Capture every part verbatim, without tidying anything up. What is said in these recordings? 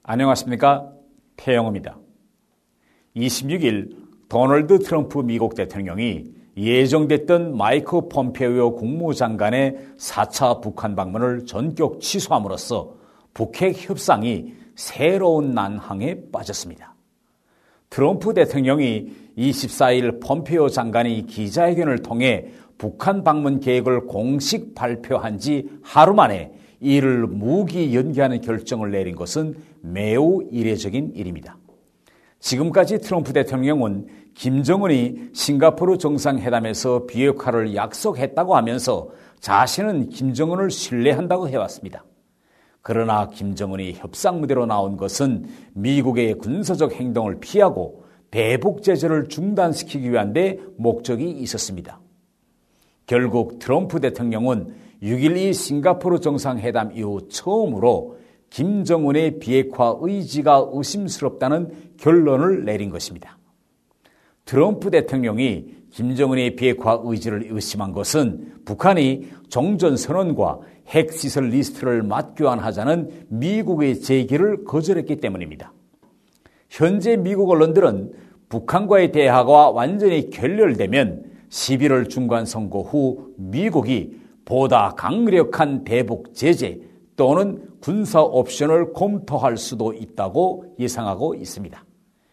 안녕하십니까? 태영호입니다. 이십육 일 도널드 트럼프 미국 대통령이 예정됐던 마이크 폼페이오 국무장관의 사 차 북한 방문을 전격 취소함으로써 북핵 협상이 새로운 난항에 빠졌습니다. 트럼프 대통령이 이십사 일 폼페이오 장관이 기자회견을 통해 북한 방문 계획을 공식 발표한 지 하루 만에 이를 무기 연기하는 결정을 내린 것은 매우 이례적인 일입니다. 지금까지 트럼프 대통령은 김정은이 싱가포르 정상회담에서 비핵화를 약속했다고 하면서 자신은 김정은을 신뢰한다고 해왔습니다. 그러나 김정은이 협상 무대로 나온 것은 미국의 군사적 행동을 피하고 대북 제재를 중단시키기 위한 데 목적이 있었습니다. 결국 트럼프 대통령은 육 일이 싱가포르 정상회담 이후 처음으로 김정은의 비핵화 의지가 의심스럽다는 결론을 내린 것입니다. 트럼프 대통령이 김정은의 비핵화 의지를 의심한 것은 북한이 종전선언과 핵시설 리스트를 맞교환하자는 미국의 제기를 거절했기 때문입니다. 현재 미국 언론들은 북한과의 대화가 완전히 결렬되면 십일월 중간선거 후 미국이 보다 강력한 대북 제재 또는 군사 옵션을 검토할 수도 있다고 예상하고 있습니다.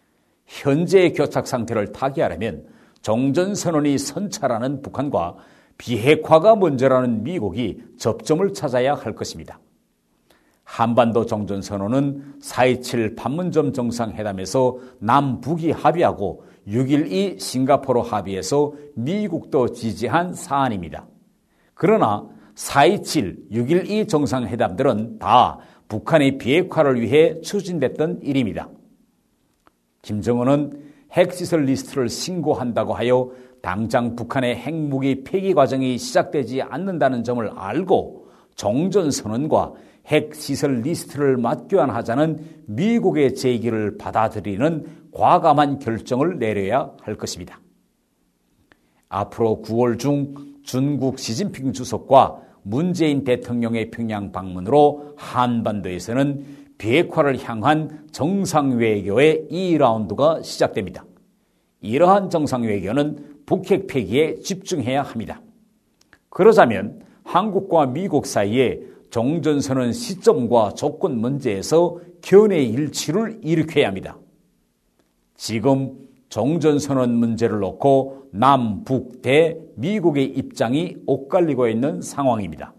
현재의 교착 상태를 타개하려면 종전선언이 선찰하는 북한과 비핵화가 먼저라는 미국이 접점을 찾아야 할 것입니다. 한반도 종전선언은 사 이칠 판문점 정상회담에서 남북이 합의하고 육 일이 싱가포르 합의에서 미국도 지지한 사안입니다. 그러나 사 이칠, 육 일이 정상회담들은 다 북한의 비핵화를 위해 추진됐던 일입니다. 김정은은 핵시설 리스트를 신고한다고 하여 당장 북한의 핵무기 폐기 과정이 시작되지 않는다는 점을 알고 종전선언과 핵시설 리스트를 맞교환하자는 미국의 제기를 받아들이는 과감한 결정을 내려야 할 것입니다. 앞으로 구월 중 중국 시진핑 주석과 문재인 대통령의 평양 방문으로 한반도에서는 비핵화를 향한 정상외교의 이 라운드가 시작됩니다. 이러한 정상외교는 북핵 폐기에 집중해야 합니다. 그러자면 한국과 미국 사이에 종전선언 시점과 조건 문제에서 견해 일치를 일으켜야 합니다. 지금 종전선언 문제를 놓고 남북 대 미국의 입장이 엇갈리고 있는 상황입니다.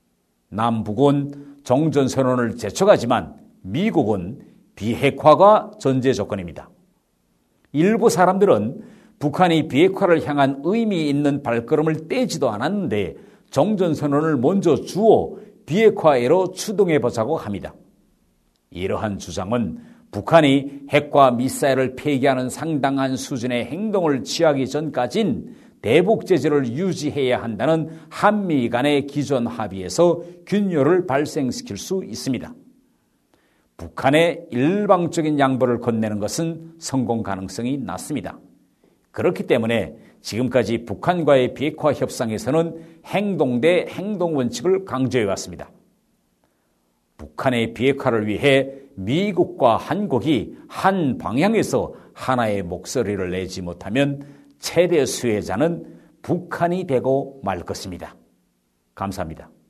남북은 종전선언을 제촉하지만 미국은 비핵화가 전제 조건입니다. 일부 사람들은 북한이 비핵화를 향한 의미 있는 발걸음을 떼지도 않았는데 종전선언을 먼저 주어 비핵화해로 추동해보자고 합니다. 이러한 주장은 북한이 핵과 미사일을 폐기하는 상당한 수준의 행동을 취하기 전까진 대북 제재를 유지해야 한다는 한미 간의 기존 합의에서 균열을 발생시킬 수 있습니다. 북한의 일방적인 양보를 건네는 것은 성공 가능성이 낮습니다. 그렇기 때문에 지금까지 북한과의 비핵화 협상에서는 행동 대 행동 원칙을 강조해 왔습니다. 북한의 비핵화를 위해 미국과 한국이 한 방향에서 하나의 목소리를 내지 못하면 최대 수혜자는 북한이 되고 말 것입니다. 감사합니다.